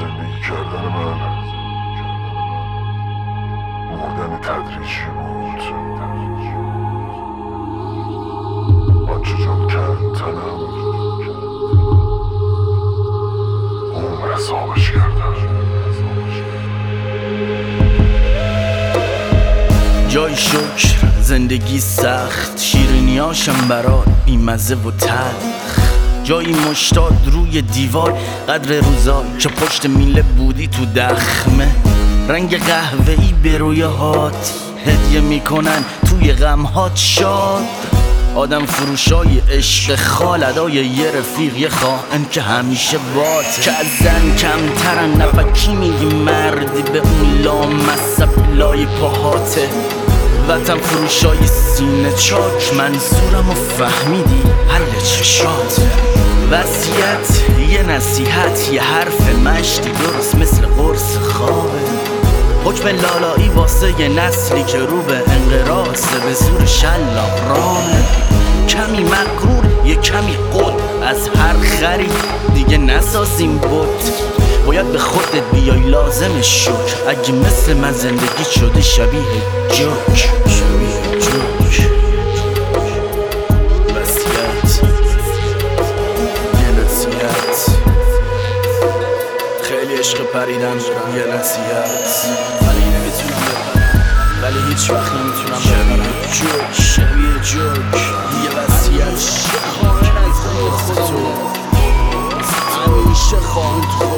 زندگی کردن من مردن تدریجی بود. بچه جان کند تنم عمر حسابش کردن. جای شکر زندگی سخت، شیرینیاشم برات بیمزه و تلخ. جایی مشتاق روی دیوار، قدر روزایی که پشت میله بودی تو دخمه. رنگ قهوه‌ای به رویاهات هدیه میکنن توی غمهات شاد. آدم فروشای عشق خالدای یه رفیق، یه خائن که همیشه بات. که از زن کمترن نفکی میگی مردی به اون لامصب لای پاهاته. وطن فروشای سینه چاک منظورم و فهمیدی حل چشاته. وصیت یه نصیحت یه حرف مشتی درست مثل قرص خوابه. حکم لالایی واسه یه نسلی که رو به انقراضه، به زور شلاق رامه. کمی مغرور یه کمی قد از هر خری دیگه نسازیم بود. باید به خودت بیای لازمش شد. اگه مثل من زندگی شده شبیه جوک، شبیه جوک. وصیت یه نصیحت، خیلی عشق پریدن دارم یه نصیحت. ولی نمیتونم بپرم، ولی هیچ وقت نمیتونم بپرم. جوک شبیه جوک، یه وصیت خواهن از خود تو همیشه خواهن تو